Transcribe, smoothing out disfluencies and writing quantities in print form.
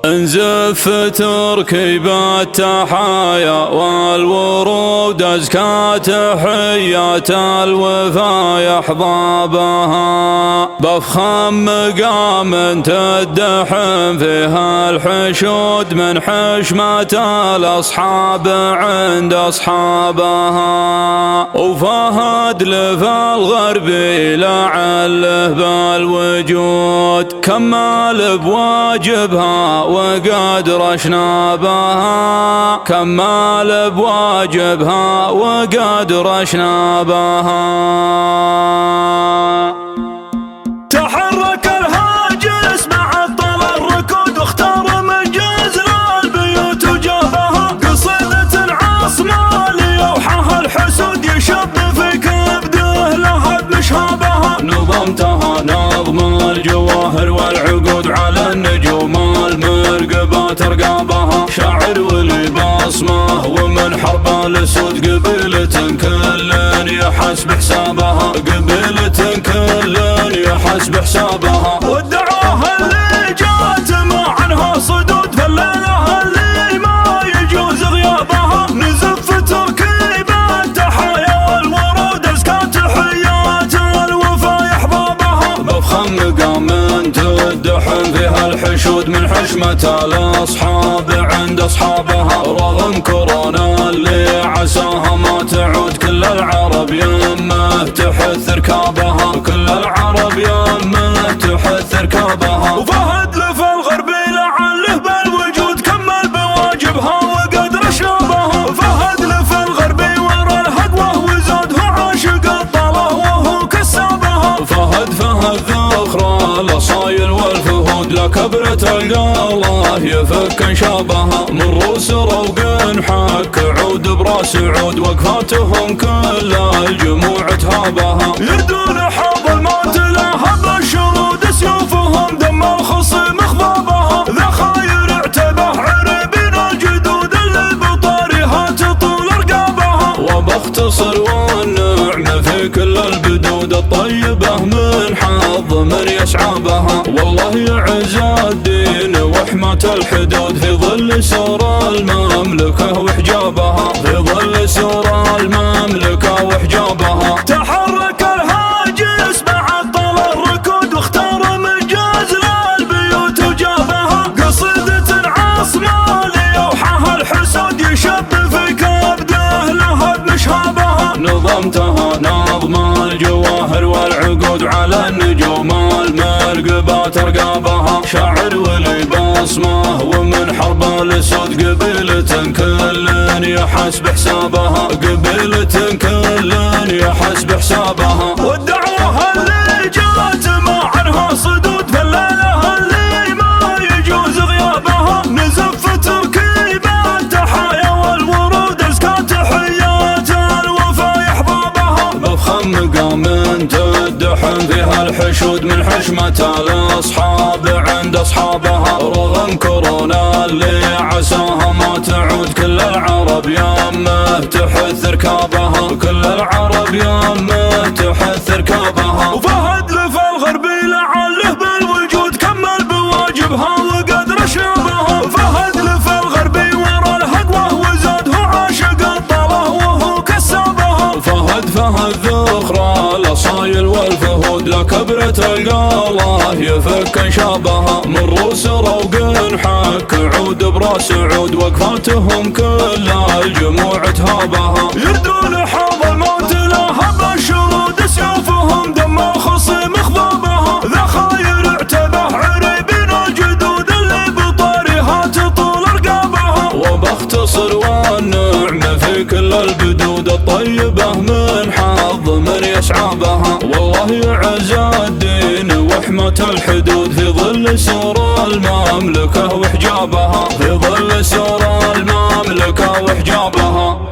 انزف تركيب التحايا والورود أزكى تحيات الوفا أحبابها، بفخم مقام تدحم فيها الحشود من حشمة الأصحاب عند أصحابها، وفهد لفى الغربي لعله بالوجود كمال بواجبها وقد رشنا بها، كمال بواجبها وقد رشنا بها. تحرك الهاجس مع طل الركود واختار مجاز للبيوت وجابها، قصيدة عاصمة ليوحها الحسود يشب في كبده لهب مشابها، نظمتها نظم الجواهر والعقود على النجوم المرقبة ترقابها، شاعر ولي بصمه ومن حرب الاسود قبيلة كل يحسب حسابها، قبيلة كل يحسب حسابها، والدعوة اللي جات ما عنها صدود فالليلة اللي ما يجوز غيابها، نزف تركيب التحايا والورود أزكى تحيات الوفا أحبابها، بفخم مقام تدحم فيها الحشود من حشمة الأصحاب عند أصحابها، رغم كورونا اللي عساها ما تعود كل العرب يمه تحث ركابها، كل العرب يمه تحث ركابها، وفهد لفى الغربي لعله بالوجود كمل بواجبها وقد رشابها، فهد لفى الغربي ورا الهقوه وزاد هو عاشق الطله وهو كسابها، فهد ذخرى الاصايل والفهود لكبرة القاله يفك انشابها، من روس روق حك عود براس عود وقفاتهم كل الجموع تهابها، يردون حوض الموت لهب الشرود سيوفهم دم الخصم اخضابها، ذا خاير اعتبه عربين الجدود اللي بطارها تطول رقابها، وباختصر والنعمة في كل البدود الطيبة من حظ من يسعى بها، والله يعز الدين وحمة الحدود في ظل سور المملكة وحجابها، في ظل سور المملكة وحجابها. تحرك الهاجس مع طل الركود واختار مجاز للبيوت وجابها، قصيدة عاصمة ليوحها الحسود يشب في كبده لهب مشابها، نظمتها نظم الجواهر والعقود على النجوم المرقبة ترقابها، شاعر ولي بصمه ومن حرب الاسود قبيلة كل يحسب حسابها، قبيلة كل يحسب حسابها، والدعوة اللي جات ما عنها صدود فالليلة اللي ما يجوز غيابها، نزف تركيب التحايا والورود أزكى تحيات الوفا أحبابها، بفخم مقام تدحم فيها الحشود من حشمة الأصحاب عند أصحابها، رغم كورونا اللي عساها ما تعود كل العرب يمه تحث ركابها، كل العرب يمه تحث ركابها، وفهد لفى الغربي لعله بالوجود كمل بواجبها وقد رشابها، فهد لفى الغربي ورا الهقوه وزاد هو عاشق الطله وهو كسابها، فهد ذخرى الاصايل والفهود لكبرة القاله يفك انشابها، من روس روق حك عود براس عود وقفاتهم كل الجموع تهابها، يردون حوض الموت لهب الشرود سيوفهم دم الخصم اخضابها، ذا خاير اعتبه عربين الجدود اللي بطارها تطول رقابها، وباختصر والنعمة في كل البدود الطيبة من حظ من يسعى بها، والله يعز الدين وحمة الحدود في ظل سور المملكة وحجابها، في ظل سور المملكة وحجابها.